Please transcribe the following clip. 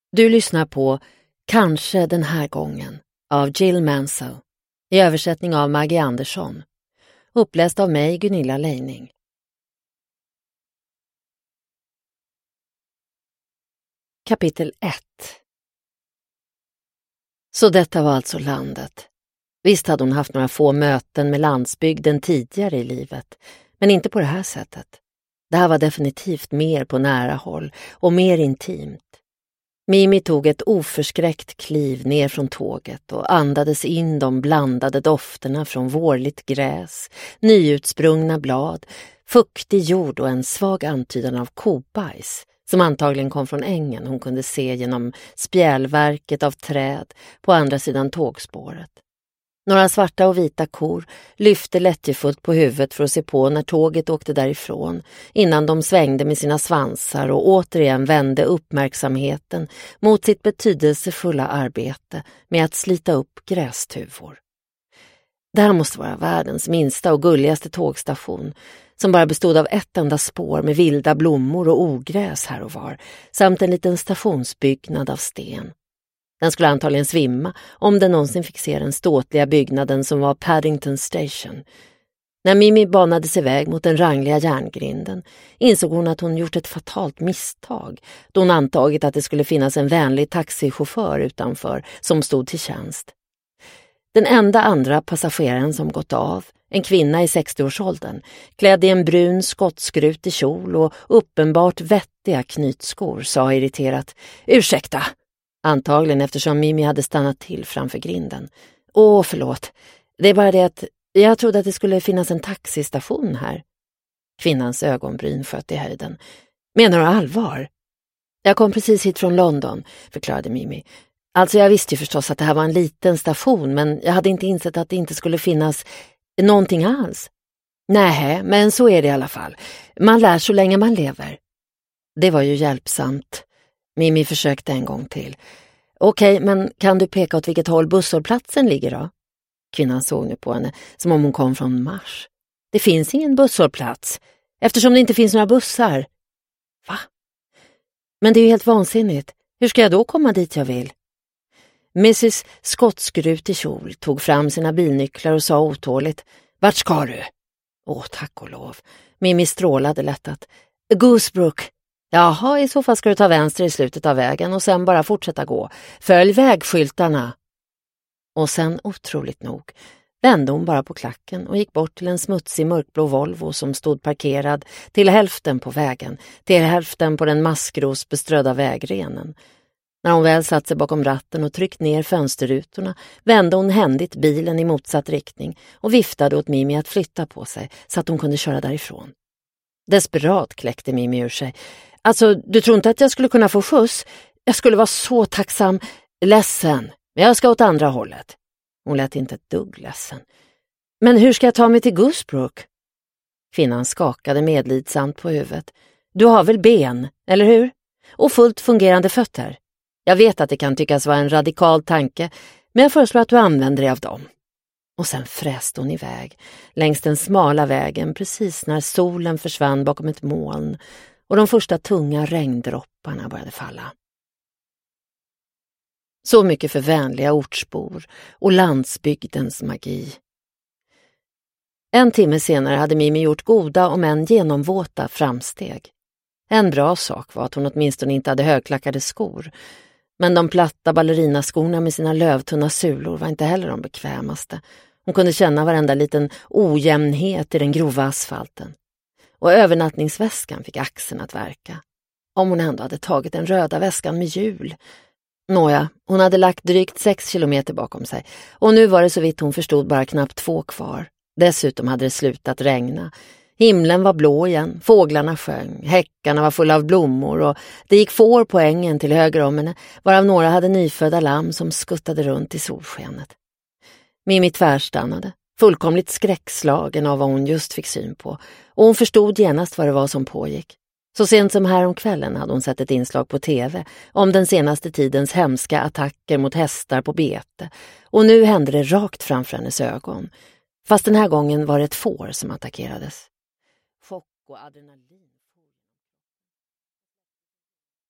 Du lyssnar på Kanske den här gången av Jill Mansell i översättning av Maggie Andersson. Uppläst av mig, Gunilla Leining. Kapitel 1. Så detta var alltså landet. Visst hade hon haft några få möten med landsbygden tidigare i livet, men inte på det här sättet. Det här var definitivt mer på nära håll och mer intimt. Mimi tog ett oförskräckt kliv ner från tåget och andades in de blandade dofterna från vårligt gräs, nyutsprungna blad, fuktig jord och en svag antydan av kobajs som antagligen kom från ängen hon kunde se genom spjälverket av träd på andra sidan tågspåret. Några svarta och vita kor lyfte lättjefullt på huvudet för att se på när tåget åkte därifrån innan de svängde med sina svansar och återigen vände uppmärksamheten mot sitt betydelsefulla arbete med att slita upp grästuvor. Det här måste vara världens minsta och gulligaste tågstation som bara bestod av ett enda spår med vilda blommor och ogräs här och var samt en liten stationsbyggnad av sten. Den skulle antagligen svimma om den någonsin fick se den ståtliga byggnaden som var Paddington Station. När Mimi banade sig iväg mot den rangliga järngrinden insåg hon att hon gjort ett fatalt misstag då hon antagit att det skulle finnas en vänlig taxichaufför utanför som stod till tjänst. Den enda andra passageraren som gått av, en kvinna i 60-årsåldern, klädd i en brun skottskrutig kjol och uppenbart vettiga knytskor, sa irriterat: "Ursäkta!" Antagligen eftersom Mimi hade stannat till framför grinden. "Åh, förlåt. Det är bara det att jag trodde att det skulle finnas en taxistation här." Kvinnans ögonbryn sköt i höjden. "Menar du allvar?" "Jag kom precis hit från London", förklarade Mimi. "Alltså jag visste ju förstås att det här var en liten station, men jag hade inte insett att det inte skulle finnas någonting alls." "Nej, men så är det i alla fall. Man lär så länge man lever." Det var ju hjälpsamt. Mimi försökte en gång till. "Okej, men kan du peka åt vilket håll busshållplatsen ligger då?" Kvinnan såg nu på henne som om hon kom från Mars. "Det finns ingen busshållplats, eftersom det inte finns några bussar." "Va? Men det är ju helt vansinnigt. Hur ska jag då komma dit jag vill?" Mrs. Skottskrut i kjol tog fram sina bilnycklar och sa otåligt: "Vart ska du?" "Åh, tack och lov." Mimi strålade lättat. "Goosebrook." "Jaha, i så fall ska du ta vänster i slutet av vägen och sen bara fortsätta gå. Följ vägskyltarna." Och sen, otroligt nog, vände hon bara på klacken och gick bort till en smutsig mörkblå Volvo som stod parkerad till hälften på vägen, till hälften på den maskrosbeströdda vägrenen. När hon väl satt sig bakom ratten och tryckt ner fönsterrutorna vände hon händigt bilen i motsatt riktning och viftade åt Mimi att flytta på sig så att hon kunde köra därifrån. Desperat kläckte Mimi ur sig: "Alltså, du tror inte att jag skulle kunna få skjuts? Jag skulle vara så tacksam." "Ledsen, men jag ska åt andra hållet." Hon lät inte ett dugg ledsen. "Men hur ska jag ta mig till Goosebrook?" Kvinnan skakade medlidsamt på huvudet. "Du har väl ben, eller hur? Och fullt fungerande fötter. Jag vet att det kan tyckas vara en radikal tanke, men jag föreslår att du använder dig av dem." Och sen fräste hon iväg längs den smala vägen precis när solen försvann bakom ett moln och de första tunga regndropparna började falla. Så mycket för vänliga ortsbor och landsbygdens magi. En timme senare hade Mimi gjort goda om än genomvåta framsteg. En bra sak var att hon åtminstone inte hade högklackade skor, men de platta ballerinaskorna med sina lövtunna sulor var inte heller de bekvämaste. Hon kunde känna varenda liten ojämnhet i den grova asfalten. Och övernattningsväskan fick axeln att verka. Om hon ändå hade tagit den röda väskan med hjul. Nåja, hon hade lagt drygt 6 kilometer bakom sig och nu var det så vitt hon förstod bara knappt 2 kvar. Dessutom hade det slutat regna. Himlen var blå igen, fåglarna sjöng, häckarna var fulla av blommor och det gick får på ängen till höger om henne, varav några hade nyfödda lamm som skuttade runt i solskenet. Mimi tvärstannade, fullkomligt skräckslagen av vad hon just fick syn på, och hon förstod genast vad det var som pågick. Så sent som här om kvällen hade hon sett ett inslag på tv om den senaste tidens hemska attacker mot hästar på bete, och nu hände det rakt framför hennes ögon. Fast den här gången var det ett får som attackerades. Chock och adrenalin.